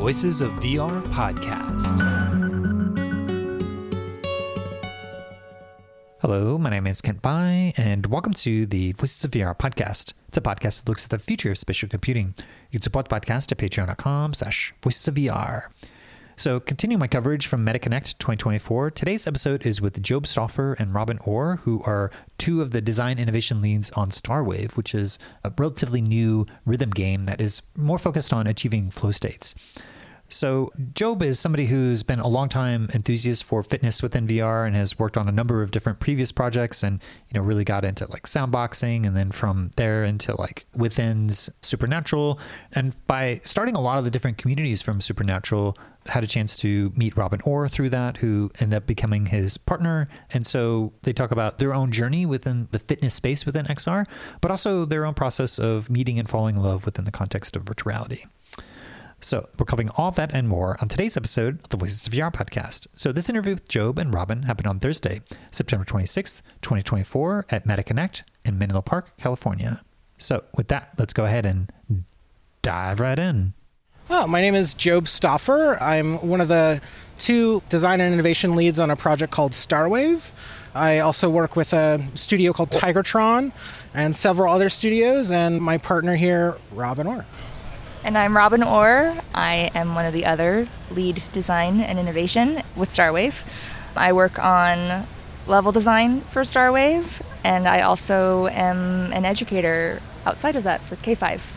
Voices of VR podcast. Hello, my name is Kent Bai, and welcome to the Voices of VR podcast. It's a podcast that looks at the future of spatial computing. You can support the podcast at patreon.com/voices of VR. So, continuing my coverage from MetaConnect 2024, today's episode is with Job Stauffer and Robin Orr, who are two of the design innovation leads on Starwave, which is a relatively new rhythm game that is more focused on achieving flow states. So Job is somebody who's been a long-time enthusiast for fitness within VR and has worked on a number of different previous projects and, really got into like soundboxing and then from there into like Within's Supernatural. And by starting a lot of the different communities from Supernatural, had a chance to meet Robin Orr through that, who ended up becoming his partner. And so they talk about their own journey within the fitness space within XR, but also their own process of meeting and falling in love within the context of virtual reality. So we're covering all that and more on today's episode of the Voices of VR podcast. So this interview with Job and Robin happened on Thursday, September 26th, 2024 at MetaConnect in Menlo Park, California. So with that, let's go ahead and dive right in. My name is Job Stauffer. I'm one of the two design and innovation leads on a project called Starwave. I also work with a studio called Tigertron and several other studios, and my partner here, Robin Orr. And I'm Robin Orr. I am one of the other lead design and innovation with Starwave. I work on level design for Starwave, and I also am an educator outside of that for K5.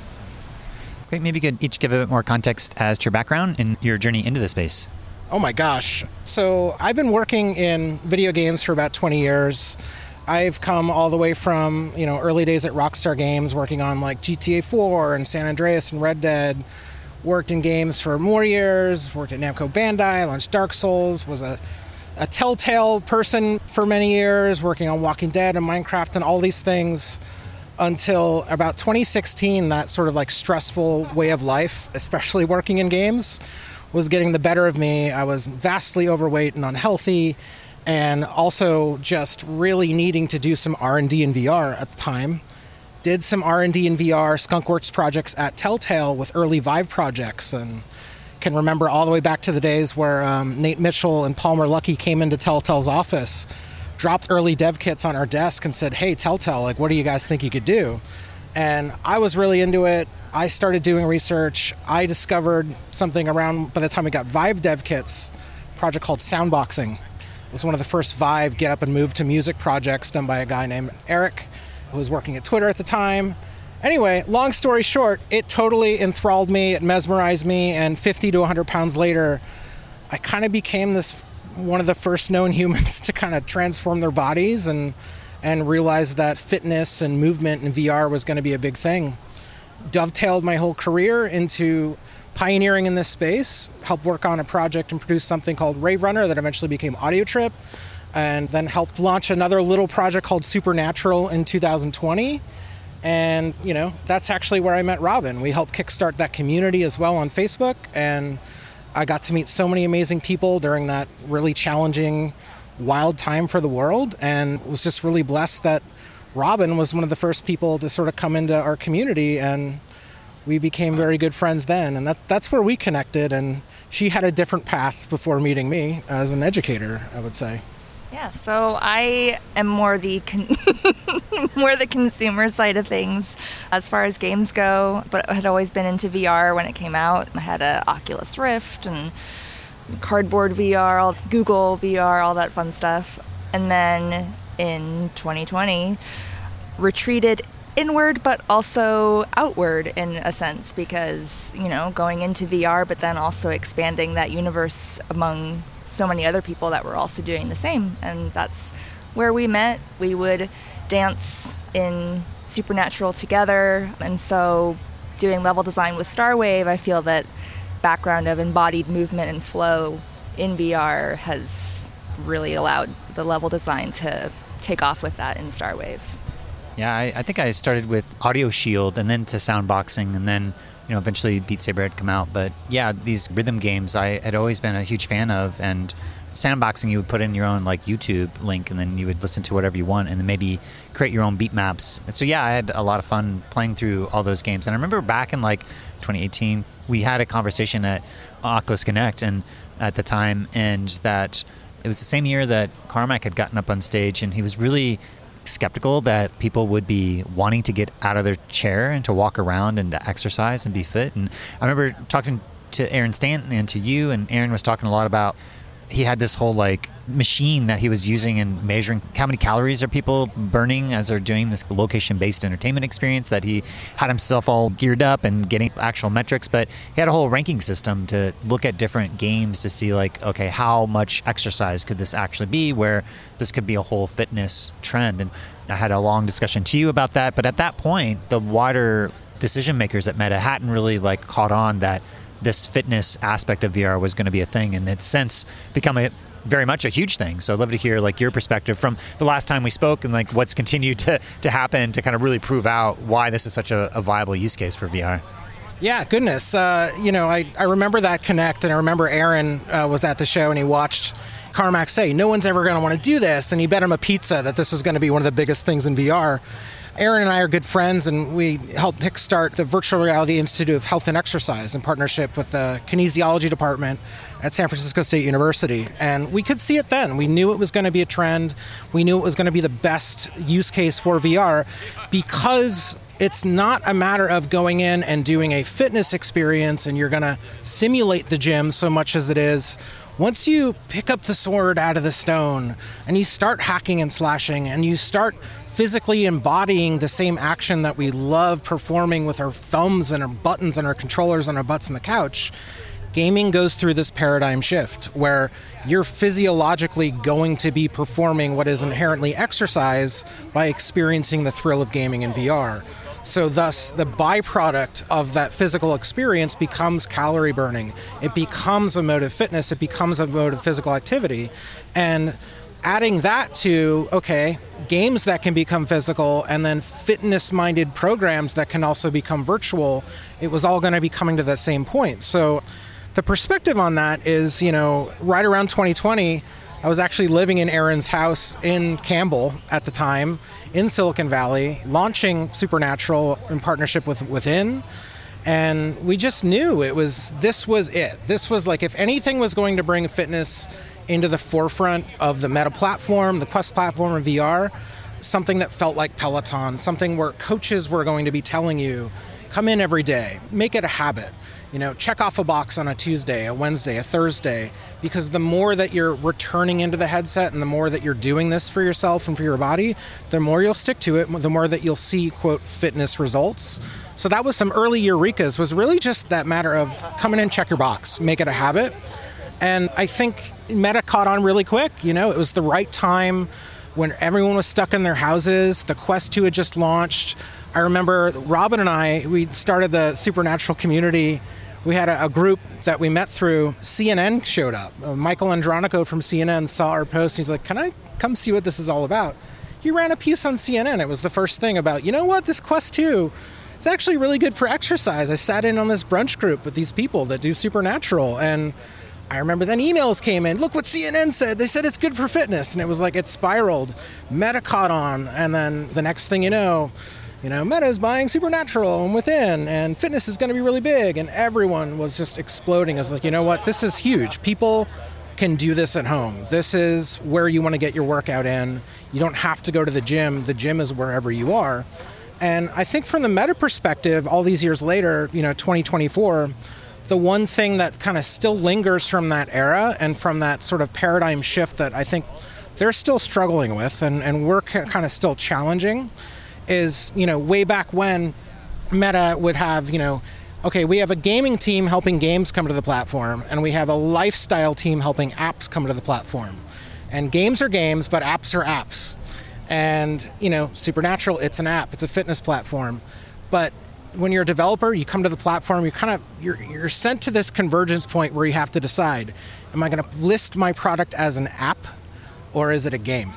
Great. Maybe you could each give a bit more context as to your background and your journey into the space. Oh my gosh. So I've been working in video games for about 20 years. I've come all the way from, early days at Rockstar Games, working on like GTA 4 and San Andreas and Red Dead. Worked in games for more years, worked at Namco Bandai, launched Dark Souls, was a Telltale person for many years, working on Walking Dead and Minecraft and all these things until about 2016, that sort of like stressful way of life, especially working in games, was getting the better of me. I was vastly overweight and unhealthy, and also just really needing to do some R&D in VR at the time. Did some R&D in VR, Skunkworks projects at Telltale with early Vive projects, and can remember all the way back to the days where Nate Mitchell and Palmer Luckey came into Telltale's office, dropped early dev kits on our desk and said, "Hey, Telltale, like, what do you guys think you could do?" And I was really into it. I started doing research. I discovered something around, by the time we got Vive dev kits, a project called Soundboxing. It was one of the first Vive get up and move to music projects done by a guy named Eric, who was working at Twitter at the time. Anyway, long story short, it totally enthralled me, it mesmerized me, and 50 to 100 pounds later, I kind of became one of the first known humans to kind of transform their bodies and realize that fitness and movement in VR was going to be a big thing. Dovetailed my whole career into pioneering in this space, helped work on a project and produce something called Rave Runner that eventually became Audio Trip, and then helped launch another little project called Supernatural in 2020. And, that's actually where I met Robin. We helped kickstart that community as well on Facebook, and I got to meet so many amazing people during that really challenging, wild time for the world, and was just really blessed that Robin was one of the first people to sort of come into our community, and we became very good friends then, and that's where we connected. And she had a different path before meeting me as an educator, I would say. Yeah, so I am more the more the consumer side of things as far as games go, but I had always been into VR when it came out. I had a Oculus Rift and Cardboard VR, Google VR, all that fun stuff. And then in 2020, retreated inward, but also outward in a sense, because, going into VR, but then also expanding that universe among so many other people that were also doing the same. And that's where we met. We would dance in Supernatural together. And so doing level design with Starwave, I feel that background of embodied movement and flow in VR has really allowed the level design to take off with that in Starwave. Yeah, I think I started with Audio Shield and then to Soundboxing, and then eventually Beat Saber had come out. But yeah, these rhythm games I had always been a huge fan of, and Soundboxing, you would put in your own like YouTube link, and then you would listen to whatever you want, and then maybe create your own beat maps. And so yeah, I had a lot of fun playing through all those games. And I remember back in like 2018, we had a conversation at Oculus Connect and at the time, and that it was the same year that Carmack had gotten up on stage, and he was really skeptical that people would be wanting to get out of their chair and to walk around and to exercise and be fit. And I remember talking to Aaron Stanton and to you, and Aaron was talking a lot about he had this whole like machine that he was using and measuring how many calories are people burning as they're doing this location-based entertainment experience, that he had himself all geared up and getting actual metrics. But he had a whole ranking system to look at different games to see like, okay, how much exercise could this actually be, where this could be a whole fitness trend. And I had a long discussion to you about that. But at that point, the wider decision makers at Meta hadn't really like caught on that this fitness aspect of VR was going to be a thing, and it's since become very much a huge thing. So I'd love to hear like your perspective from the last time we spoke and like what's continued to happen to kind of really prove out why this is such a viable use case for VR. Yeah, goodness. I remember that Connect, and I remember Aaron was at the show and he watched Carmack say, no one's ever going to want to do this, and he bet him a pizza that this was going to be one of the biggest things in VR. Aaron and I are good friends, and we helped kickstart the Virtual Reality Institute of Health and Exercise in partnership with the kinesiology department at San Francisco State University. And we could see it then. We knew it was going to be a trend. We knew it was going to be the best use case for VR, because it's not a matter of going in and doing a fitness experience and you're going to simulate the gym so much as it is, once you pick up the sword out of the stone and you start hacking and slashing and you start physically embodying the same action that we love performing with our thumbs and our buttons and our controllers and our butts on the couch, gaming goes through this paradigm shift where you're physiologically going to be performing what is inherently exercise by experiencing the thrill of gaming in VR. So thus, the byproduct of that physical experience becomes calorie burning. It becomes a mode of fitness. It becomes a mode of physical activity. And adding that to, okay, games that can become physical and then fitness-minded programs that can also become virtual, it was all going to be coming to that same point. So the perspective on that is, right around 2020, I was actually living in Aaron's house in Campbell at the time, in Silicon Valley, launching Supernatural in partnership with Within. And we just knew this was it. This was like, if anything was going to bring fitness into the forefront of the Meta platform, the Quest platform of VR, something that felt like Peloton, something where coaches were going to be telling you, come in every day, make it a habit. Check off a box on a Tuesday, a Wednesday, a Thursday, because the more that you're returning into the headset and the more that you're doing this for yourself and for your body, the more you'll stick to it, the more that you'll see, quote, fitness results. So that was some early Eurekas, was really just that matter of come in and check your box, make it a habit. And I think Meta caught on really quick. It was the right time when everyone was stuck in their houses. The Quest 2 had just launched. I remember Robin and I, we started the Supernatural community. We had a group that we met through. CNN showed up. Michael Andronico from CNN saw our post, and he's like, can I come see what this is all about? He ran a piece on CNN. It was the first thing about, this Quest 2 is actually really good for exercise. I sat in on this brunch group with these people that do Supernatural, and I remember then emails came in, look what CNN said. They said it's good for fitness, and it was like it spiraled. Meta caught on, and then the next thing you know, Meta is buying Supernatural and Within, and fitness is going to be really big, and everyone was just exploding. I was like, this is huge. People can do this at home. This is where you want to get your workout in. You don't have to go to the gym. The gym is wherever you are. And I think from the Meta perspective, all these years later, 2024, the one thing that kind of still lingers from that era and from that sort of paradigm shift that I think they're still struggling with and we're kind of still challenging is, way back when Meta would have, okay, we have a gaming team helping games come to the platform, and we have a lifestyle team helping apps come to the platform. And games are games, but apps are apps. And, Supernatural, it's an app, it's a fitness platform. But when you're a developer, you come to the platform, you're sent to this convergence point where you have to decide, am I going to list my product as an app or is it a game?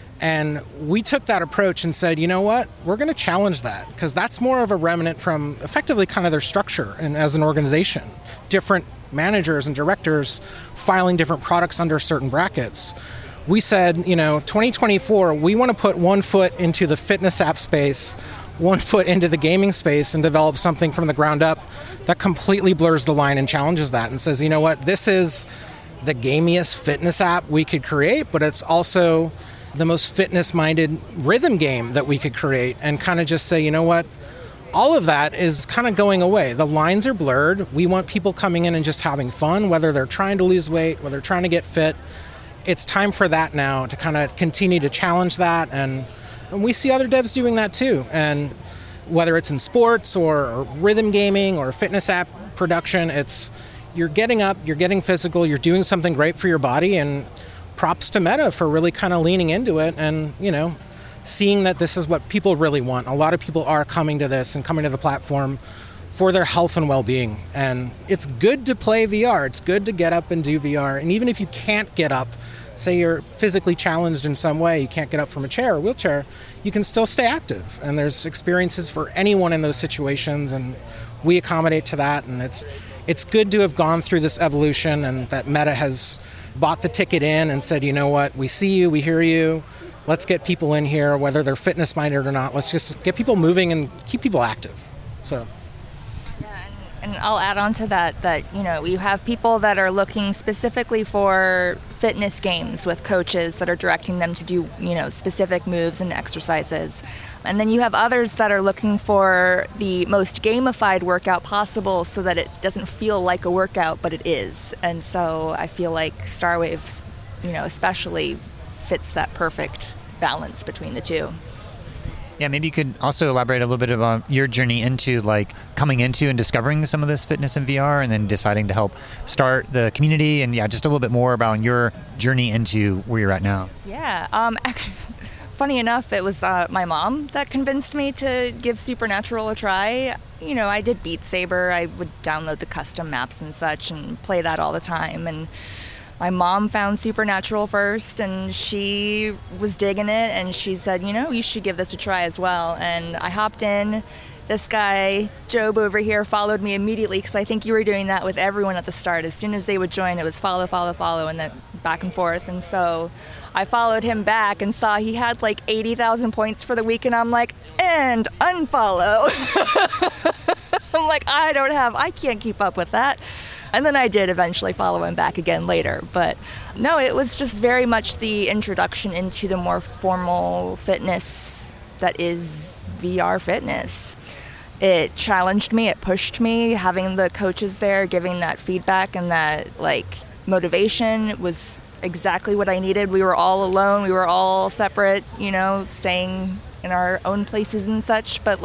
And we took that approach and said, we're going to challenge that, because that's more of a remnant from effectively kind of their structure and as an organization. Different managers and directors filing different products under certain brackets. We said, 2024, we want to put one foot into the fitness app space, one foot into the gaming space and develop something from the ground up that completely blurs the line and challenges that and says, you know what, this is the gamiest fitness app we could create, but it's also the most fitness-minded rhythm game that we could create, and kind of just say, you know what, all of that is kind of going away. The lines are blurred. We want people coming in and just having fun, whether they're trying to lose weight, whether they're trying to get fit. It's time for that now, to kind of continue to challenge that, and we see other devs doing that too. And whether it's in sports or rhythm gaming or fitness app production, you're getting up, you're getting physical, you're doing something great for your body, and props to Meta for really kind of leaning into it and, seeing that this is what people really want. A lot of people are coming to this and coming to the platform for their health and well-being. And it's good to play VR. It's good to get up and do VR. And even if you can't get up, say you're physically challenged in some way, you can't get up from a chair or wheelchair, you can still stay active. And there's experiences for anyone in those situations, and we accommodate to that. And it's good to have gone through this evolution, and that Meta has bought the ticket in and said, you know what, we see you, we hear you, let's get people in here, whether they're fitness minded or not. Let's just get people moving and keep people active. So. And I'll add on to that you have people that are looking specifically for fitness games with coaches that are directing them to do, specific moves and exercises. And then you have others that are looking for the most gamified workout possible so that it doesn't feel like a workout, but it is. And so I feel like Starwave, especially fits that perfect balance between the two. Yeah, maybe you could also elaborate a little bit about your journey into coming into and discovering some of this fitness in VR, and then deciding to help start the community, and just a little bit more about your journey into where you're at now. Yeah, actually, funny enough, it was my mom that convinced me to give Supernatural a try. I did Beat Saber. I would download the custom maps and such and play that all the time, and my mom found Supernatural first, and she was digging it, and she said, you should give this a try as well. And I hopped in. This guy, Job over here, followed me immediately, because I think you were doing that with everyone at the start. As soon as they would join, it was follow, follow, follow, and then back and forth. And so I followed him back and saw he had 80,000 points for the week, and I'm like, and unfollow. I'm like, I can't keep up with that. And then I did eventually follow him back again later. But no, it was just very much the introduction into the more formal fitness that is VR fitness. It challenged me, it pushed me. Having the coaches there giving that feedback and that motivation was exactly what I needed. We were all alone, we were all separate, staying in our own places and such. But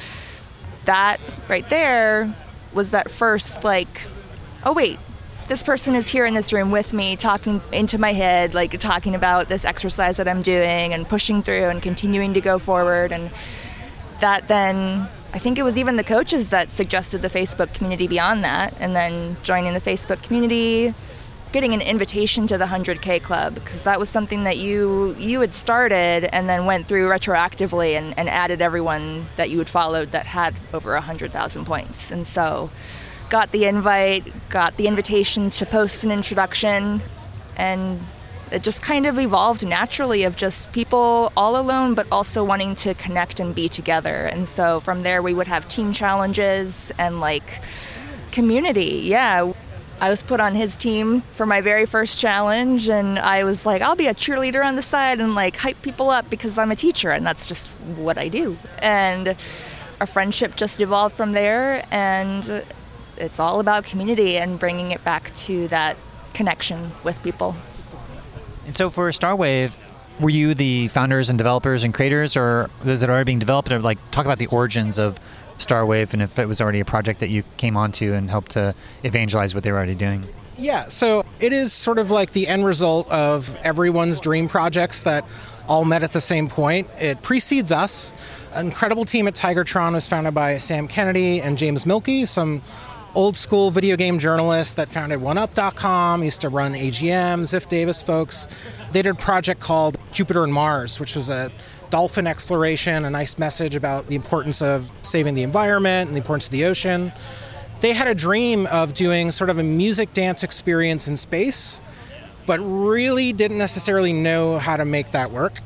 that right there was that first oh wait, this person is here in this room with me, talking into my head, talking about this exercise that I'm doing and pushing through and continuing to go forward. And that then, I think it was even the coaches that suggested the Facebook community beyond that, and then joining the Facebook community, getting an invitation to the 100K Club, because that was something that you had started and then went through retroactively and added everyone that you had followed that had over 100,000 points. And so got the invite, got the invitation to post an introduction, and it just kind of evolved naturally of just people all alone but also wanting to connect and be together. And so from there we would have team challenges and community. Yeah, I was put on his team for my very first challenge, and I was like, I'll be a cheerleader on the side and hype people up because I'm a teacher and that's just what I do. And our friendship just evolved from there, and it's all about community and bringing it back to that connection with people. And so for Starwave, were you the founders and developers and creators, or was it already being developed? Or talk about the origins of Starwave, and if it was already a project that you came onto and helped to evangelize what they were already doing. Yeah, so it is sort of the end result of everyone's dream projects that all met at the same point. It precedes us. An incredible team at Tigertron was founded by Sam Kennedy and James Milkey, some old school video game journalists that founded OneUp.com, used to run AGM, Ziff Davis folks. They did a project called Jupiter and Mars, which was a dolphin exploration, a nice message about the importance of saving the environment and the importance of the ocean. They had a dream of doing sort of a music dance experience in space, but really didn't necessarily know how to make that work.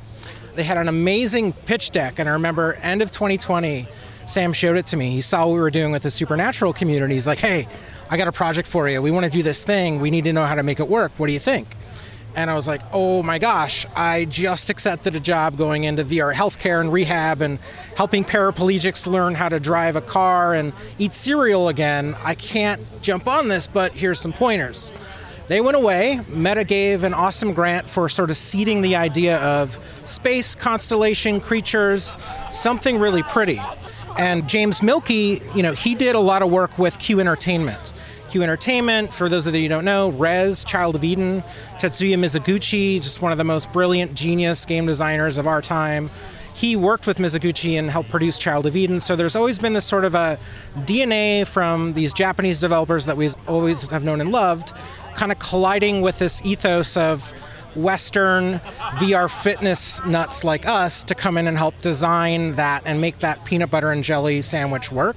They had an amazing pitch deck, and I remember end of 2020, Sam showed it to me. He saw what we were doing with the Supernatural community. He's like, hey, I got a project for you. We want to do this thing. We need to know how to make it work. What do you think? And I was like, oh my gosh, I just accepted a job going into VR healthcare and rehab and helping paraplegics learn how to drive a car and eat cereal again. I can't jump on this, but here's some pointers. They went away. Meta gave an awesome grant for sort of seeding the idea of space, constellation, creatures, something really pretty. And James Mielke, he did a lot of work with Q Entertainment. Q Entertainment, for those of you who don't know, Rez, Child of Eden, Tetsuya Mizuguchi, just one of the most brilliant genius game designers of our time. He worked with Mizuguchi and helped produce Child of Eden, so there's always been this sort of a DNA from these Japanese developers that we always have known and loved, kind of colliding with this ethos of Western VR fitness nuts like us to come in and help design that and make that peanut butter and jelly sandwich work.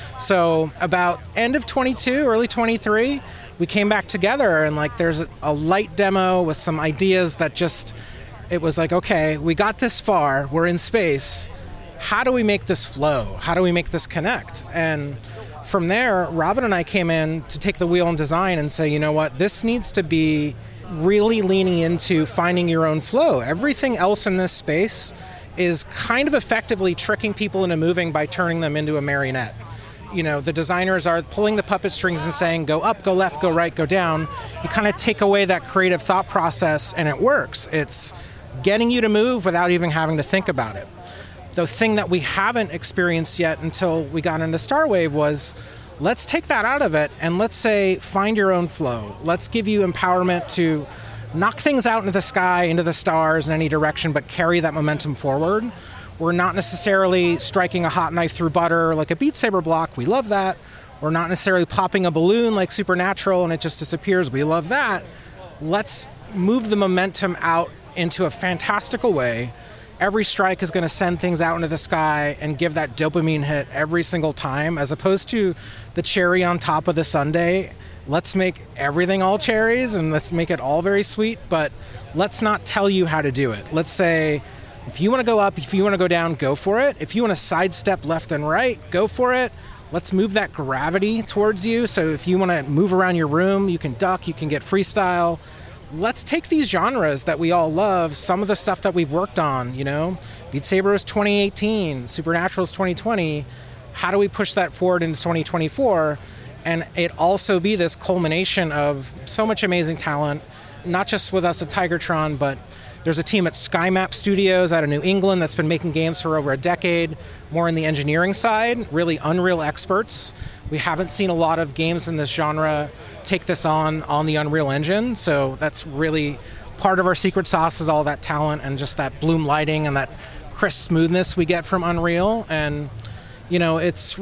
So about end of 22, early 23, we came back together and there's a light demo with some ideas that it was like, okay, we got this far, we're in space. How do we make this flow? How do we make this connect? And from there, Robin and I came in to take the wheel and design and say, you know what, this needs to be really leaning into finding your own flow. Everything else in this space is kind of effectively tricking people into moving by turning them into a marionette. The designers are pulling the puppet strings and saying, go up, go left, go right, go down. You kind of take away that creative thought process and it works. It's getting you to move without even having to think about it. The thing that we haven't experienced yet until we got into Starwave was, let's take that out of it and let's say, find your own flow. Let's give you empowerment to knock things out into the sky, into the stars in any direction, but carry that momentum forward. We're not necessarily striking a hot knife through butter like a Beat Saber block. We love that. We're not necessarily popping a balloon like Supernatural and it just disappears. We love that. Let's move the momentum out into a fantastical way. Every strike is going to send things out into the sky and give that dopamine hit every single time, as opposed to the cherry on top of the sundae. Let's make everything all cherries and let's make it all very sweet, but let's not tell you how to do it. Let's say, if you want to go up, if you want to go down, go for it. If you want to sidestep left and right, go for it. Let's move that gravity towards you. So if you want to move around your room, you can duck, you can get freestyle. Let's take these genres that we all love, some of the stuff that we've worked on, Beat Saber is 2018, Supernatural is 2020. How do we push that forward into 2024? And it also be this culmination of so much amazing talent, not just with us at Tigertron, but there's a team at SkyMap Studios out of New England that's been making games for over a decade, more in the engineering side, really Unreal experts. We haven't seen a lot of games in this genre take this on the Unreal Engine, so that's really part of our secret sauce is all that talent and just that bloom lighting and that crisp smoothness we get from Unreal. And, it's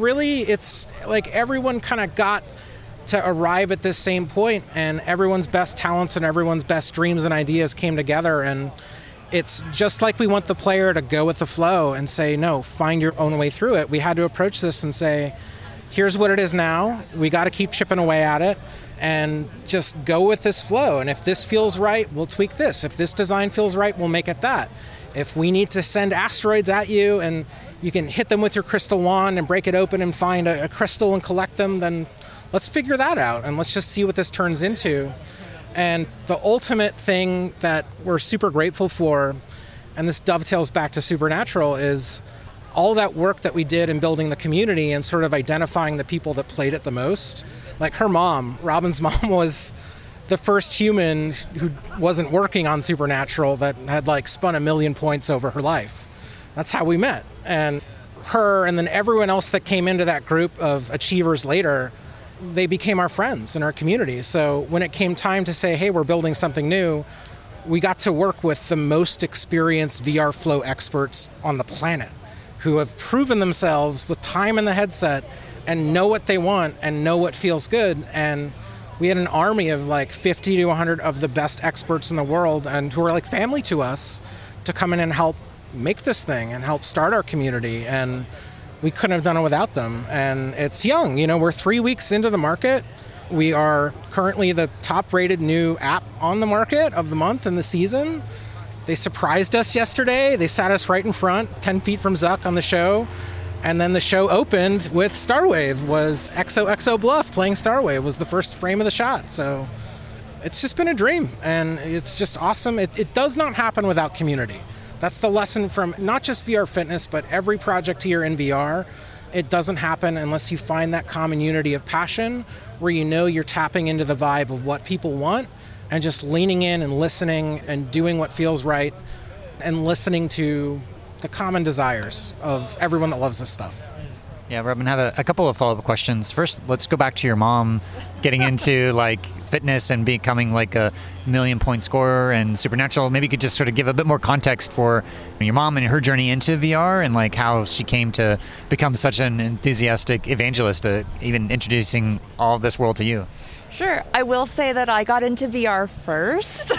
like everyone kind of got to arrive at this same point, and everyone's best talents and everyone's best dreams and ideas came together. And it's just like we want the player to go with the flow and say, no, find your own way through it. We had to approach this and say, here's what it is now. We got to keep chipping away at it and just go with this flow. And if this feels right, we'll tweak this. If this design feels right, we'll make it that. If we need to send asteroids at you and you can hit them with your crystal wand and break it open and find a crystal and collect them, then let's figure that out and let's just see what this turns into. And the ultimate thing that we're super grateful for, and this dovetails back to Supernatural, is all that work that we did in building the community and sort of identifying the people that played it the most. Like her mom, Robin's mom, was the first human who wasn't working on Supernatural that had spun 1 million points over her life. That's how we met. And her and then everyone else that came into that group of achievers later, they became our friends in our community. So when it came time to say, hey, we're building something new, we got to work with the most experienced VR flow experts on the planet who have proven themselves with time in the headset and know what they want and know what feels good. And we had an army of 50 to 100 of the best experts in the world and who are family to us to come in and help make this thing and help start our community. And we couldn't have done it without them. And it's young, we're 3 weeks into the market. We are currently the top rated new app on the market of the month and the season. They surprised us yesterday. They sat us right in front, 10 feet from Zuck on the show. And then the show opened with Starwave, was XOXO Bluff playing Starwave, was the first frame of the shot. So it's just been a dream, and it's just awesome. It does not happen without community. That's the lesson from not just VR Fitness, but every project here in VR. It doesn't happen unless you find that common unity of passion where you know you're tapping into the vibe of what people want and just leaning in and listening and doing what feels right and listening to the common desires of everyone that loves this stuff. Yeah, Robin, I have a couple of follow-up questions. First, let's go back to your mom getting into like fitness and becoming like a million-point scorer and Supernatural. Maybe you could just sort of give a bit more context for your mom and her journey into VR and like how she came to become such an enthusiastic evangelist, even introducing all of this world to you. Sure. I will say that I got into VR first.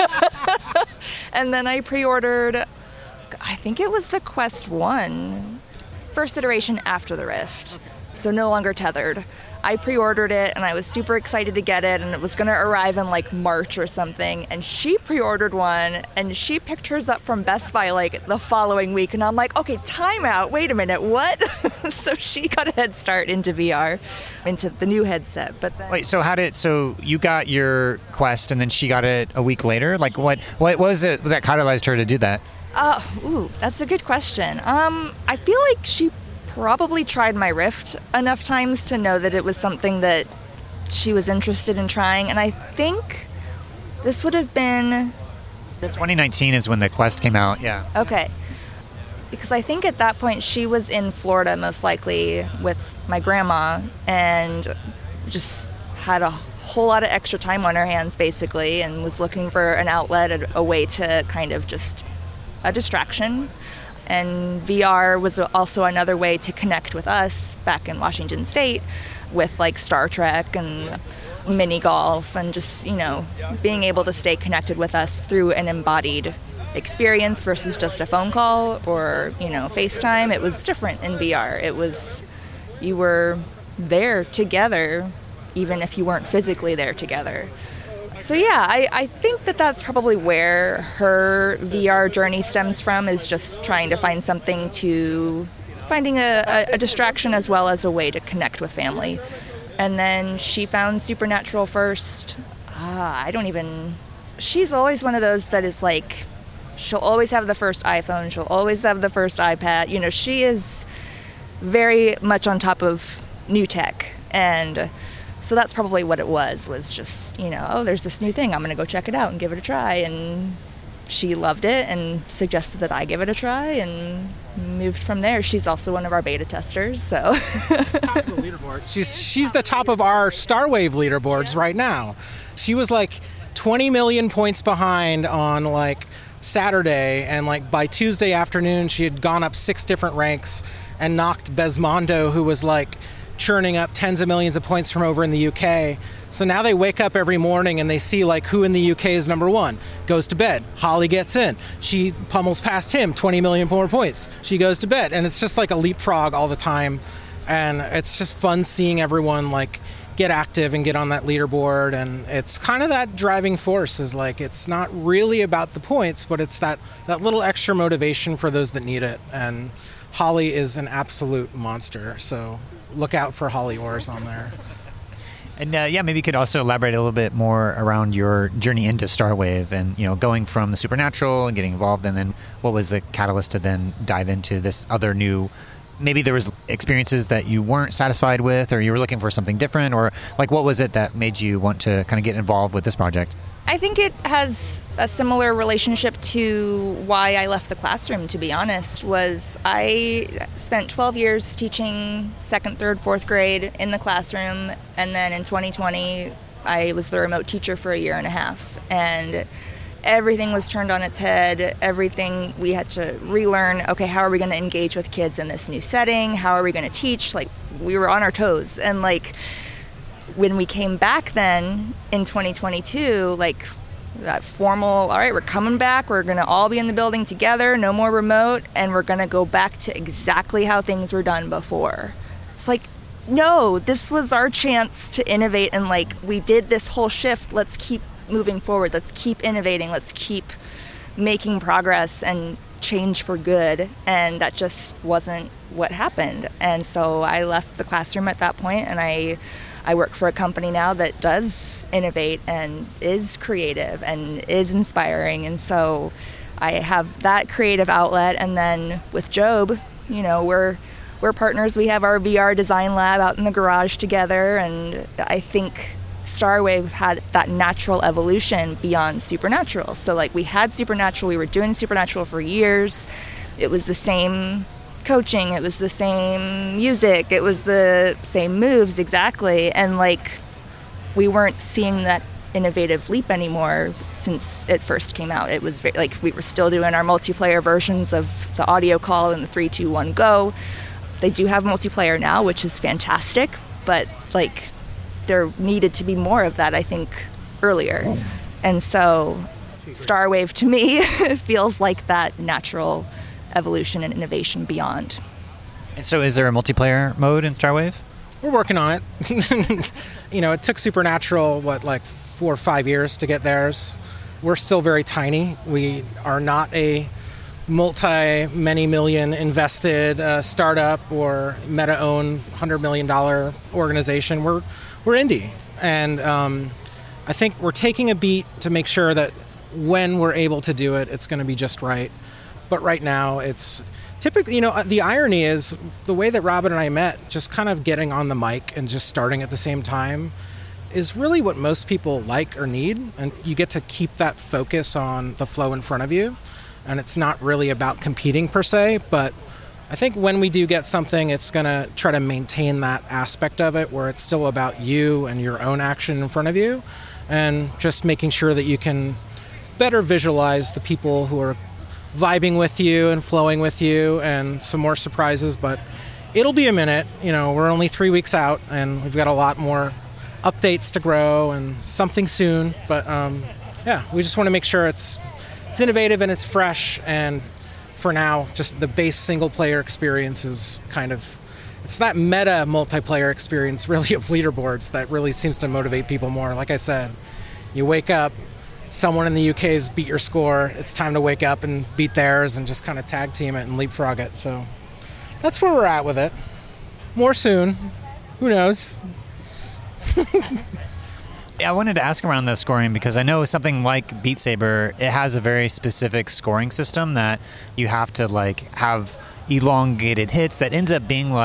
And then I pre-ordered, I think it was the Quest 1. First iteration after the Rift, so no longer tethered. I pre-ordered it and I was super excited to get it, and it was going to arrive in like March or something, and she pre-ordered one and she picked hers up from Best Buy like the following week, and I'm like, okay, time out, wait a minute, what? So she got a head start into VR, into the new headset. But then... Wait, so you got your Quest and then she got it a week later? Like what was it that catalyzed her to do that? That's a good question. I feel like she probably tried my Rift enough times to know that it was something that she was interested in trying, and I think this would have been... 2019 is when the Quest came out, yeah. Okay. Because I think at that point she was in Florida most likely with my grandma and just had a whole lot of extra time on her hands basically, and was looking for an outlet, a way to kind of just... a distraction, and VR was also another way to connect with us back in Washington State with like Star Trek and mini golf and just, being able to stay connected with us through an embodied experience versus just a phone call or, FaceTime. It was different in VR. It was, you were there together even if you weren't physically there together. So yeah, I think that that's probably where her VR journey stems from, is just trying to find something finding a distraction as well as a way to connect with family. And then she found Supernatural first. She's always one of those that is like, she'll always have the first iPhone, she'll always have the first iPad. She is very much on top of new tech, and so that's probably what it was just, there's this new thing, I'm going to go check it out and give it a try. And she loved it and suggested that I give it a try and moved from there. She's also one of our beta testers, so. Top of the leaderboard. She's the top of our Starwave leaderboards right now. She was like 20 million points behind on like Saturday, and like by Tuesday afternoon she had gone up 6 different ranks and knocked Besmondo, who was like churning up tens of millions of points from over in the UK. So now they wake up every morning and they see like who in the UK is number 1, goes to bed. Holly gets in. She pummels past him, 20 million more points. She goes to bed. And it's just like a leapfrog all the time. And it's just fun seeing everyone like get active and get on that leaderboard. And it's kind of that driving force, is like, it's not really about the points, but it's that little extra motivation for those that need it. And Holly is an absolute monster. So look out for Holly Orrs on there. And maybe you could also elaborate a little bit more around your journey into Starwave and, going from the Supernatural and getting involved, and then what was the catalyst to then dive into this other new, maybe there was experiences that you weren't satisfied with, or you were looking for something different, or like what was it that made you want to kind of get involved with this project? I think it has a similar relationship to why I left the classroom, to be honest. Was I spent 12 years teaching 2nd, 3rd, 4th grade in the classroom, and then in 2020 I was the remote teacher for a year and a half, and everything was turned on its head. Everything, we had to relearn, okay, how are we going to engage with kids in this new setting? How are we going to teach? Like, we were on our toes, and like, when we came back then in 2022, like that formal, all right, we're coming back, we're going to all be in the building together, no more remote, and we're going to go back to exactly how things were done before. It's like, no, this was our chance to innovate, and like, we did this whole shift, let's keep moving forward, let's keep innovating, let's keep making progress and change for good, and that just wasn't what happened. And so I left the classroom at that point, and I work for a company now that does innovate and is creative and is inspiring. And so I have that creative outlet. And then with Jobe, we're partners. We have our VR design lab out in the garage together, and I think Starwave had that natural evolution beyond Supernatural. So like we had Supernatural, we were doing Supernatural for years. It was the same coaching, it was the same music, it was the same moves exactly. And like we weren't seeing that innovative leap anymore since it first came out. It was like we were still doing our multiplayer versions of the audio call and the 3, 2, 1, go. They do have multiplayer now, which is fantastic, but like there needed to be more of that, I think, earlier. And so Starwave to me feels like that natural evolution and innovation beyond. And so is there a multiplayer mode in Starwave? We're working on it. It took Supernatural, 4 or 5 years to get theirs. We're still very tiny. We are not a many million invested startup or Meta-owned $100 million organization. We're indie, and I think we're taking a beat to make sure that when we're able to do it, it's going to be just right. But right now, it's typically, the irony is the way that Robin and I met, just kind of getting on the mic and just starting at the same time is really what most people like or need. And you get to keep that focus on the flow in front of you. And it's not really about competing per se, but I think when we do get something, it's going to try to maintain that aspect of it where it's still about you and your own action in front of you, and just making sure that you can better visualize the people who are vibing with you and flowing with you, and some more surprises. But it'll be a minute. We're only 3 weeks out, and we've got a lot more updates to grow and something soon. But we just want to make sure it's innovative and it's fresh. And for now, just the base single-player experience is it's that meta multiplayer experience really of leaderboards that really seems to motivate people more. Like I said, you wake up, someone in the UK's beat your score, it's time to wake up and beat theirs and just kind of tag team it and leapfrog it. So that's where we're at with it. More soon. Who knows? I wanted to ask around the scoring because I know something like Beat Saber, it has a very specific scoring system that you have to have elongated hits that ends up being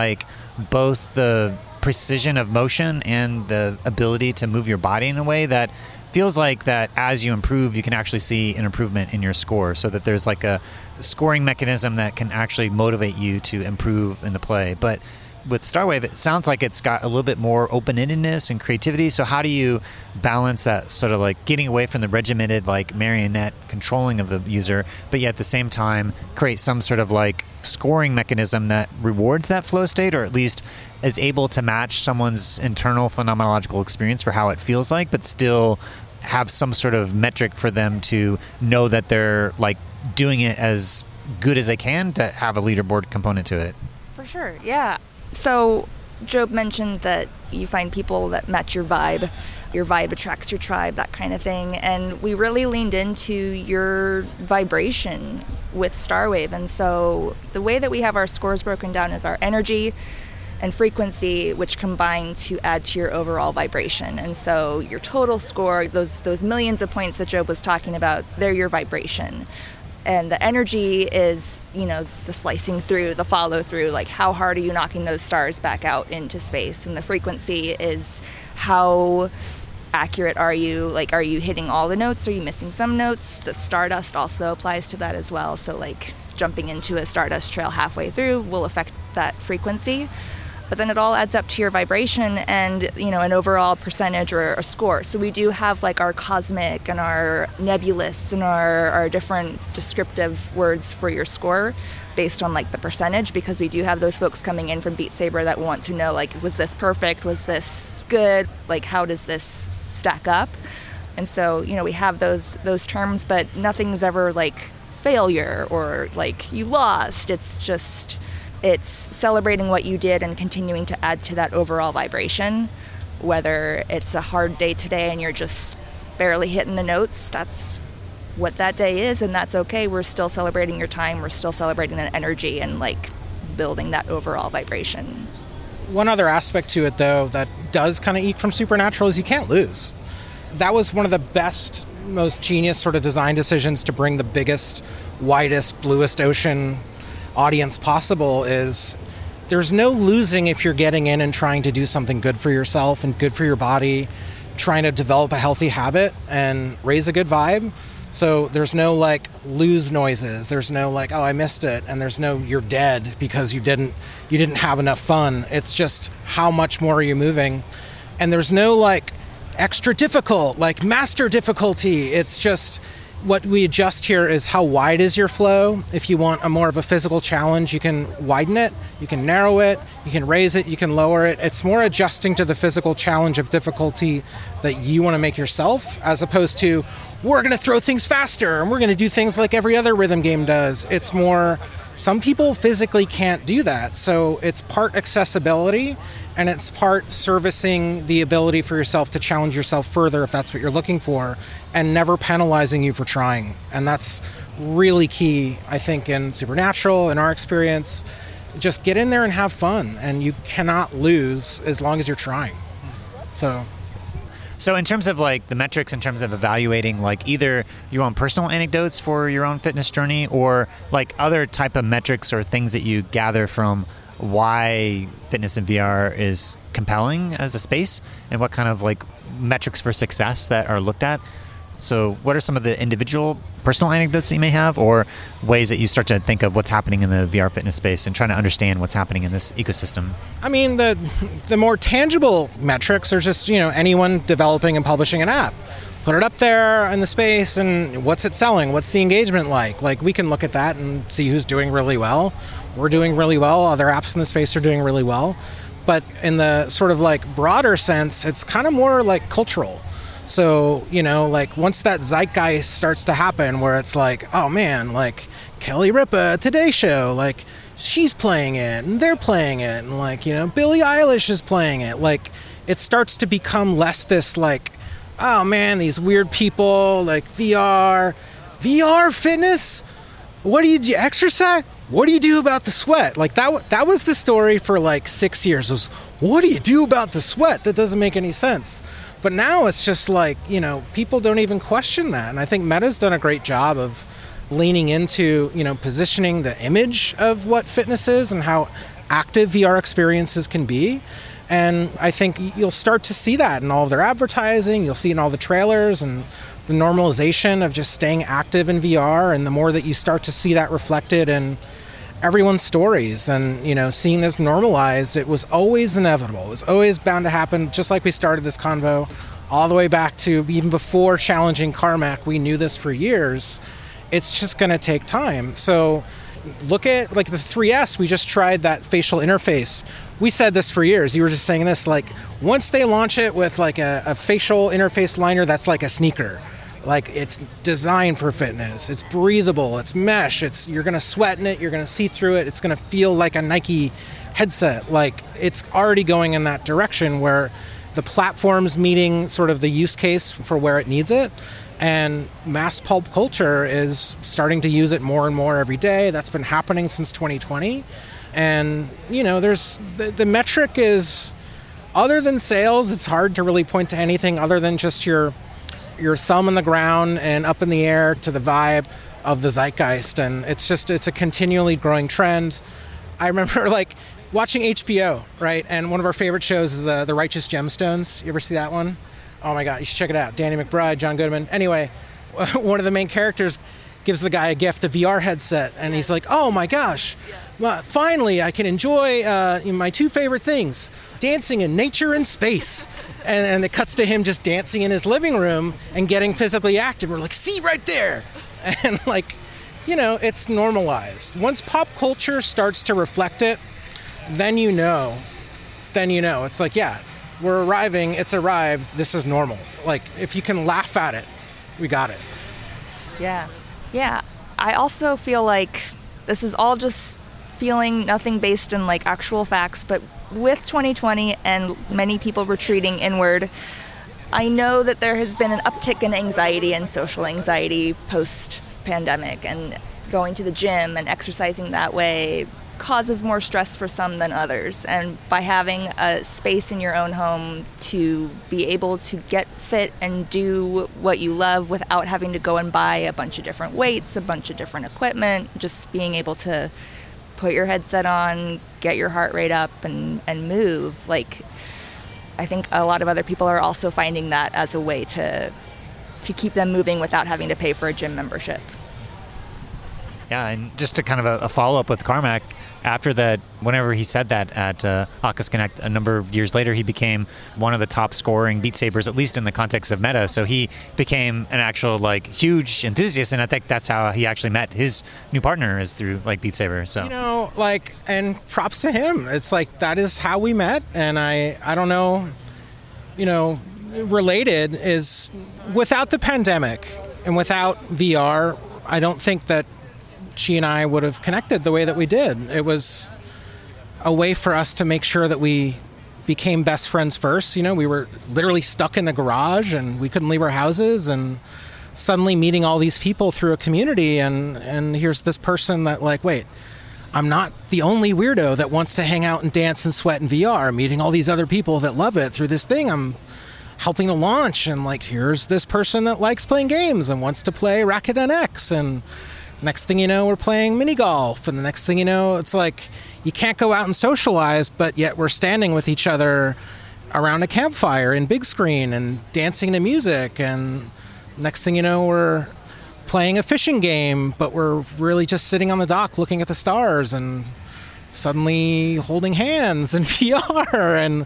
both the precision of motion and the ability to move your body in a way that feels like that as you improve, you can actually see an improvement in your score, so that there's a scoring mechanism that can actually motivate you to improve in the play. But with Starwave, it sounds like it's got a little bit more open-endedness and creativity. So how do you balance that sort of getting away from the regimented marionette controlling of the user, but yet at the same time create some sort of scoring mechanism that rewards that flow state, or at least is able to match someone's internal phenomenological experience for how it feels like, but still have some sort of metric for them to know that they're doing it as good as they can to have a leaderboard component to it? For sure, yeah. So Jobe mentioned that you find people that match your vibe attracts your tribe, that kind of thing. And we really leaned into your vibration with Starwave. And so the way that we have our scores broken down is our energy and frequency, which combine to add to your overall vibration. And so your total score, those millions of points that Jobe was talking about, they're your vibration. And the energy is, the slicing through, the follow through, how hard are you knocking those stars back out into space? And the frequency is how accurate are you? Are you hitting all the notes? Are you missing some notes? The stardust also applies to that as well. So jumping into a stardust trail halfway through will affect that frequency. But then it all adds up to your vibration and, an overall percentage or a score. So we do have our cosmic and our nebulous and our different descriptive words for your score based on the percentage, because we do have those folks coming in from Beat Saber that want to know was this perfect? Was this good? How does this stack up? And so, we have those terms, but nothing's ever failure or you lost. It's celebrating what you did and continuing to add to that overall vibration. Whether it's a hard day today and you're just barely hitting the notes, that's what that day is, and that's okay. We're still celebrating your time. We're still celebrating that energy and like building that overall vibration. One other aspect to it, though, that does kind of eke from Supernatural is you can't lose. That was one of the best, most genius sort of design decisions to bring the biggest, widest, bluest ocean audience possible. Is there's no losing if you're getting in and trying to do something good for yourself and good for your body, trying to develop a healthy habit and raise a good vibe. So there's no like lose noises. There's no like, oh, I missed it. And there's no you're dead because you didn't have enough fun. It's just how much more are you moving? And there's no like extra difficult, like master difficulty. It's just what we adjust here is how wide is your flow. If you want a more of a physical challenge, you can widen it, you can narrow it, you can raise it, you can lower it. It's more adjusting to the physical challenge of difficulty that you want to make yourself, as opposed to we're going to throw things faster and we're going to do things like every other rhythm game does. It's more, some people physically can't do that. So it's part accessibility and it's part servicing the ability for yourself to challenge yourself further if that's what you're looking for, and never penalizing you for trying. And that's really key, I think, in Supernatural, in our experience. Just get in there and have fun, and you cannot lose as long as you're trying. So in terms of like the metrics, in terms of evaluating like either your own personal anecdotes for your own fitness journey, or like other type of metrics or things that you gather from why fitness in VR is compelling as a space, and what kind of like metrics for success that are looked at. So what are some of the individual personal anecdotes that you may have, or ways that you start to think of what's happening in the VR fitness space and trying to understand what's happening in this ecosystem? I mean, the more tangible metrics are just, anyone developing and publishing an app. Put it up there in the space, and what's it selling? What's the engagement like? Like, we can look at that and see who's doing really well. We're doing really well. Other apps in the space are doing really well. But in the sort of like broader sense, it's kind of more like cultural. So, like once that zeitgeist starts to happen where it's like, oh man, like Kelly Ripa, Today Show, like she's playing it and they're playing it. And like, Billie Eilish is playing it. Like it starts to become less this like, oh man, these weird people, like VR fitness. What do you do? Exercise? What do you do about the sweat? Like that was the story for like 6 years, was what do you do about the sweat? That doesn't make any sense. But now it's just like, people don't even question that. And I think Meta's done a great job of leaning into, positioning the image of what fitness is and how active VR experiences can be. And I think you'll start to see that in all of their advertising. You'll see in all the trailers and the normalization of just staying active in VR. And the more that you start to see that reflected in everyone's stories and, seeing this normalized, it was always inevitable. It was always bound to happen, just like we started this convo all the way back to even before challenging Carmack. We knew this for years. It's just going to take time. So look at like the 3S. We just tried that facial interface. We said this for years. You were just saying this, like once they launch it with like a facial interface liner, that's like a sneaker. Like it's designed for fitness. It's breathable. It's mesh. You're going to sweat in it. You're going to see through it. It's going to feel like a Nike headset. Like it's already going in that direction where the platform's meeting sort of the use case for where it needs it. And mass pulp culture is starting to use it more and more every day. That's been happening since 2020. And, there's the metric is, other than sales, it's hard to really point to anything other than just your thumb in the ground and up in the air to the vibe of the zeitgeist. And it's a continually growing trend. I remember like watching HBO, right? And one of our favorite shows is The Righteous Gemstones. You ever see that one? Oh my God, you should check it out. Danny McBride, John Goodman. Anyway, one of the main characters gives the guy a gift, a VR headset. And he's like, oh my gosh, well, finally I can enjoy my two favorite things, dancing in nature and space. And it cuts to him just dancing in his living room and getting physically active. We're like, see right there. And like, it's normalized. Once pop culture starts to reflect it, then you know. It's like, yeah, we're arriving. It's arrived. This is normal. Like, if you can laugh at it, we got it. Yeah. Yeah. I also feel like this is all just feeling nothing based in like actual facts, but with 2020 and many people retreating inward, I know that there has been an uptick in anxiety and social anxiety post-pandemic, and going to the gym and exercising that way causes more stress for some than others. And by having a space in your own home to be able to get fit and do what you love without having to go and buy a bunch of different weights, a bunch of different equipment, just being able to put your headset on, get your heart rate up, and move. Like, I think a lot of other people are also finding that as a way to keep them moving without having to pay for a gym membership. Yeah, and just to kind of a follow-up with Carmack, after that, whenever he said that at Oculus Connect a number of years later, he became one of the top scoring Beat Sabers, at least in the context of meta. So he became an actual like huge enthusiast, and I think that's how he actually met his new partner, is through like Beat Saber. So and props to him. It's like that is how we met, and I don't know, related is without the pandemic and without VR, I don't think that she and I would have connected the way that we did. It was a way for us to make sure that we became best friends first. We were literally stuck in a garage and we couldn't leave our houses, and suddenly meeting all these people through a community, and here's this person that like, wait, I'm not the only weirdo that wants to hang out and dance and sweat in VR. Meeting all these other people that love it through this thing I'm helping to launch, and like, here's this person that likes playing games and wants to play Racket NX, and next thing you know, we're playing mini golf, and the next thing you know, it's like you can't go out and socialize, but yet we're standing with each other around a campfire in big screen and dancing to music, and next thing you know, we're playing a fishing game, but we're really just sitting on the dock looking at the stars and suddenly holding hands in VR. And,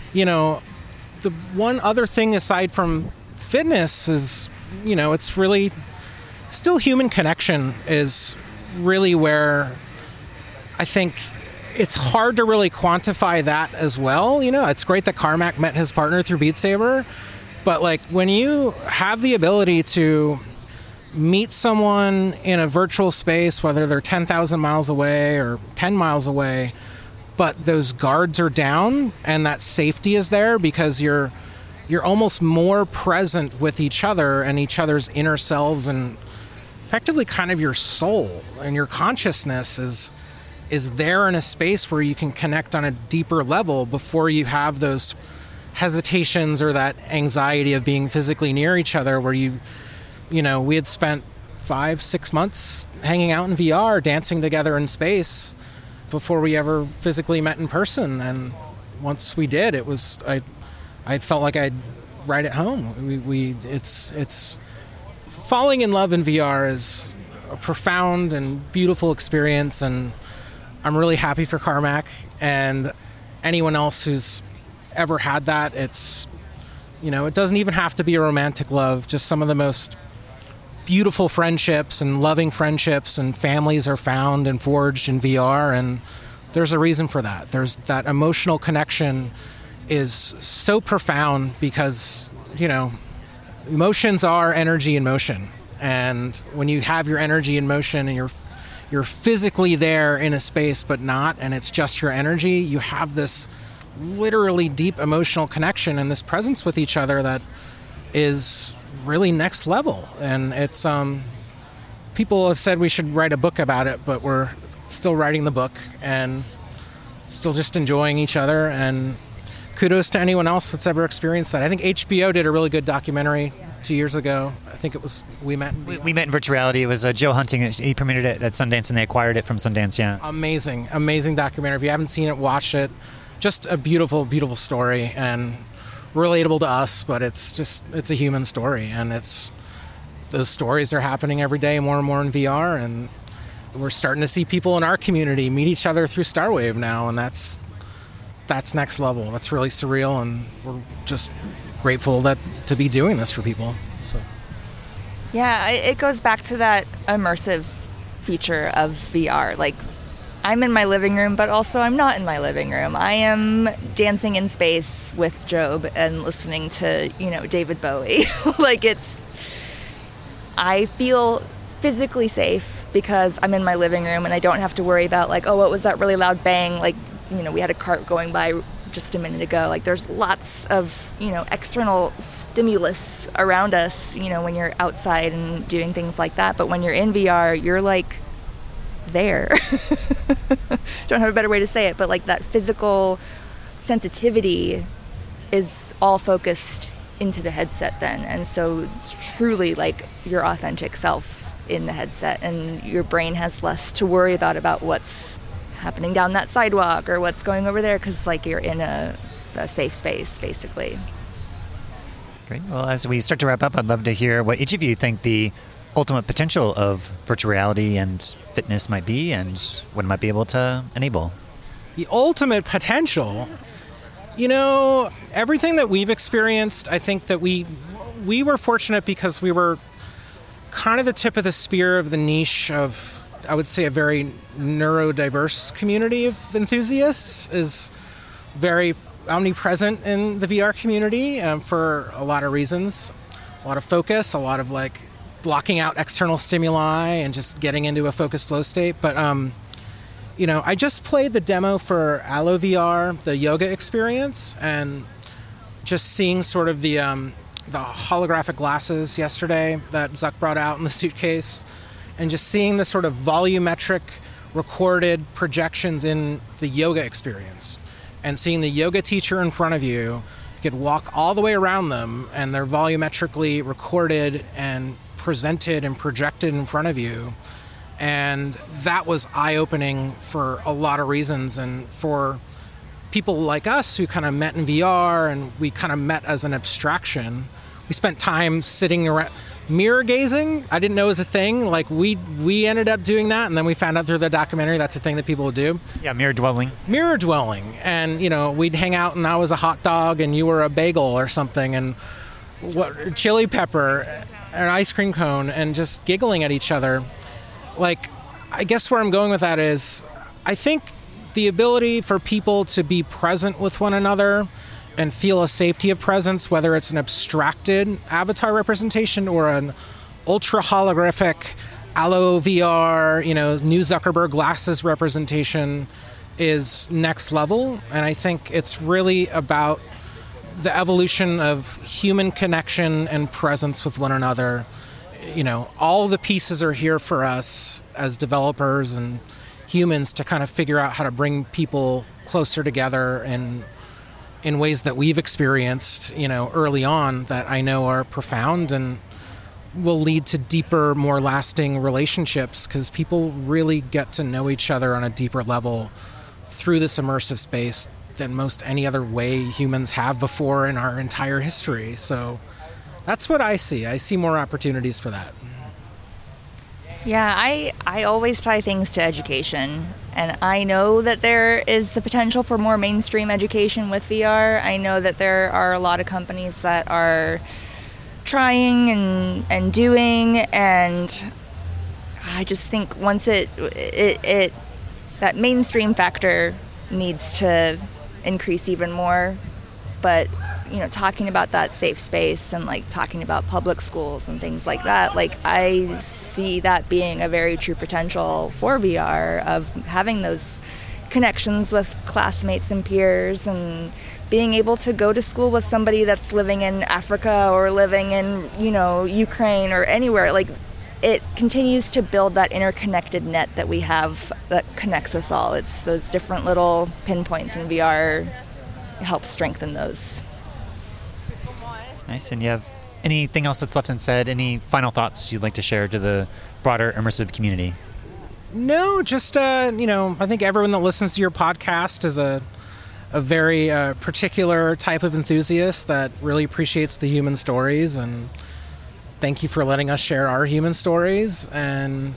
the one other thing aside from fitness is, it's really still human connection is really where I think it's hard to really quantify that as well. It's great that Carmack met his partner through Beat Saber, but like when you have the ability to meet someone in a virtual space, whether they're 10,000 miles away or 10 miles away, but those guards are down and that safety is there because you're almost more present with each other and each other's inner selves, and effectively kind of your soul and your consciousness is there in a space where you can connect on a deeper level before you have those hesitations or that anxiety of being physically near each other, where we had spent 5-6 months hanging out in VR, dancing together in space before we ever physically met in person. And once we did, it was I felt like I'd right at home. It's falling in love in VR is a profound and beautiful experience, and I'm really happy for Carmack and anyone else who's ever had that. It's, it doesn't even have to be a romantic love. Just some of the most beautiful friendships and loving friendships and families are found and forged in VR, and there's a reason for that. There's that emotional connection is so profound because, emotions are energy in motion, and when you have your energy in motion and you're physically there in a space but not, and it's just your energy, you have this literally deep emotional connection and this presence with each other that is really next level. And it's people have said we should write a book about it, but we're still writing the book and still just enjoying each other, and kudos to anyone else that's ever experienced that. I think HBO did a really good documentary 2 years ago. I think it was We Met in Virtual Reality. It was Joe Hunting. He premiered it at Sundance, and they acquired it from Sundance. Yeah, amazing documentary. If you haven't seen it, watch it. Just a beautiful story, and relatable to us, but it's a human story, and those stories are happening every day more and more in VR, and we're starting to see people in our community meet each other through Starwave now, and that's next level. That's really surreal, and we're just grateful to be doing this for people. So yeah, it goes back to that immersive feature of VR. Like, I'm in my living room, but also I'm not in my living room. I am dancing in space with Job and listening to, David Bowie. I feel physically safe because I'm in my living room and I don't have to worry about what was that really loud bang? We had a cart going by just a minute ago. Like there's lots of, external stimulus around us, when you're outside and doing things like that. But when you're in VR, you're like there. Don't have a better way to say it, but like that physical sensitivity is all focused into the headset then. And so it's truly like your authentic self in the headset, and your brain has less to worry about what's happening down that sidewalk or what's going over there, because like you're in a safe space basically. Great. Well, as we start to wrap up, I'd love to hear what each of you think the ultimate potential of virtual reality and fitness might be, and what it might be able to enable. The ultimate potential, everything that we've experienced, I think that we were fortunate because we were kind of the tip of the spear of the niche of, I would say, a very neurodiverse community of enthusiasts is very omnipresent in the VR community for a lot of reasons. A lot of focus, a lot of like blocking out external stimuli and just getting into a focused flow state. But, I just played the demo for Allo VR, the yoga experience, and just seeing sort of the holographic glasses yesterday that Zuck brought out in the suitcase, and just seeing the sort of volumetric recorded projections in the yoga experience, and seeing the yoga teacher in front of you. You could walk all the way around them, and they're volumetrically recorded and presented and projected in front of you. And that was eye-opening for a lot of reasons, and for people like us who kind of met in VR, and we kind of met as an abstraction. We spent time sitting around mirror gazing. I didn't know it was a thing. Like we ended up doing that, and then we found out through the documentary that's a thing that people would do. Yeah, mirror dwelling. And we'd hang out, and I was a hot dog and you were a bagel or something, and chili pepper, an ice cream cone, and just giggling at each other. Like, I guess where I'm going with that is, I think the ability for people to be present with one another and feel a safety of presence, whether it's an abstracted avatar representation or an ultra holographic Allo VR, new Zuckerberg glasses representation, is next level. And I think it's really about the evolution of human connection and presence with one another. All the pieces are here for us as developers and humans to kind of figure out how to bring people closer together and in ways that we've experienced, early on, that I know are profound and will lead to deeper, more lasting relationships, because people really get to know each other on a deeper level through this immersive space than most any other way humans have before in our entire history. So that's what I see. I see more opportunities for that. Yeah, I always tie things to education, and I know that there is the potential for more mainstream education with VR. I know that there are a lot of companies that are trying and doing, and I just think once it that mainstream factor needs to increase even more. But talking about that safe space and like talking about public schools and things like that, like I see that being a very true potential for VR, of having those connections with classmates and peers, and being able to go to school with somebody that's living in Africa or living in, Ukraine or anywhere. Like, it continues to build that interconnected net that we have that connects us all. It's those different little pinpoints in VR help strengthen those. Nice. And you have anything else that's left unsaid? Any final thoughts you'd like to share to the broader immersive community? No, just, I think everyone that listens to your podcast is a very particular type of enthusiast that really appreciates the human stories, and thank you for letting us share our human stories. And,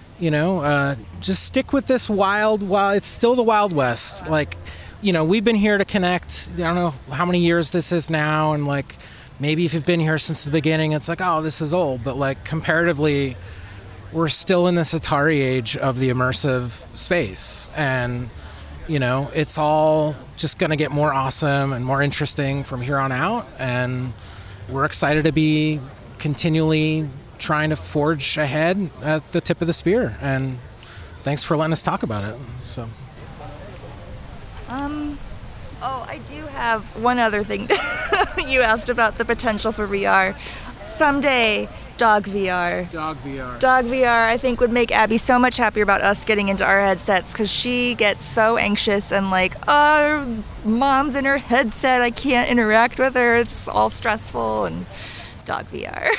just stick with this wild, it's still the Wild West. Like, we've been here to connect. I don't know how many years this is now, and like, maybe if you've been here since the beginning, it's like, oh, this is old. But like, comparatively, we're still in this Atari age of the immersive space. And, it's all just going to get more awesome and more interesting from here on out. And we're excited to be continually trying to forge ahead at the tip of the spear. And thanks for letting us talk about it. So. Oh, I do have one other thing. You asked about the potential for VR. Someday, dog VR. Dog VR. Dog VR, I think, would make Abby so much happier about us getting into our headsets because she gets so anxious and like, oh, mom's in her headset. I can't interact with her. It's all stressful. And dog VR.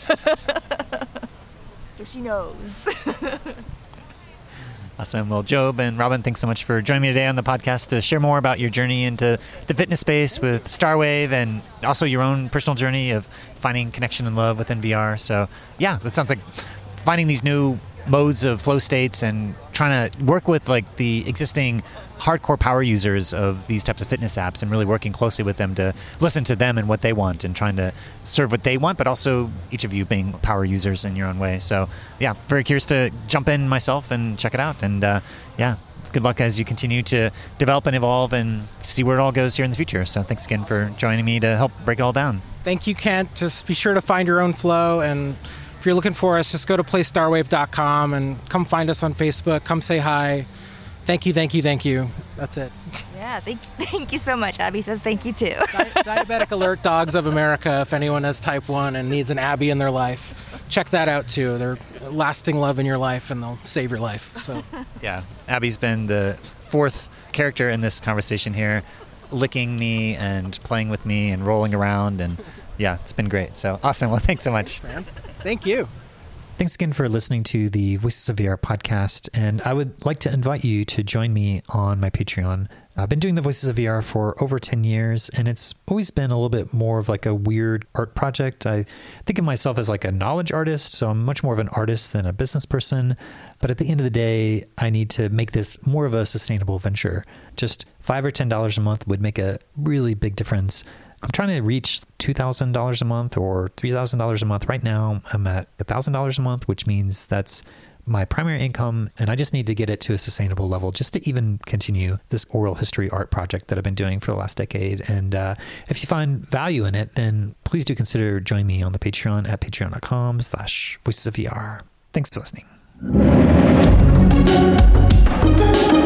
So she knows. Awesome. Well, Job and Robin, thanks so much for joining me today on the podcast to share more about your journey into the fitness space with Starwave and also your own personal journey of finding connection and love within VR. So, yeah, it sounds like finding these new modes of flow states and trying to work with like the existing hardcore power users of these types of fitness apps and really working closely with them to listen to them and what they want and trying to serve what they want, but also each of you being power users in your own way. So yeah, very curious to jump in myself and check it out. And yeah, good luck as you continue to develop and evolve and see where it all goes here in the future. So thanks again for joining me to help break it all down. Thank you, Kent. Just be sure to find your own flow, and if you're looking for us, just go to playstarwave.com and come find us on Facebook. Come say hi. Thank you. That's it. Yeah, thank you so much. Abby says thank you too. Diabetic Alert Dogs of America, if anyone has type 1 and needs an Abby in their life, check that out too. They're lasting love in your life and they'll save your life. So yeah, Abby's been the fourth character in this conversation here, licking me and playing with me and rolling around, and yeah, it's been great. So awesome. Well, thanks so much. Man. Thank you. Thanks again for listening to the Voices of VR podcast, and I would like to invite you to join me on my Patreon. I've been doing the Voices of VR for over 10 years, and it's always been a little bit more of like a weird art project. I think of myself as like a knowledge artist, so I'm much more of an artist than a business person. But at the end of the day, I need to make this more of a sustainable venture. Just $5 or $10 a month would make a really big difference. I'm trying to reach $2,000 a month or $3,000 a month. Right now, I'm at $1,000 a month, which means that's my primary income, and I just need to get it to a sustainable level just to even continue this oral history art project that I've been doing for the last decade. And if you find value in it, then please do consider joining me on the Patreon at patreon.com/voicesofvr. Thanks for listening.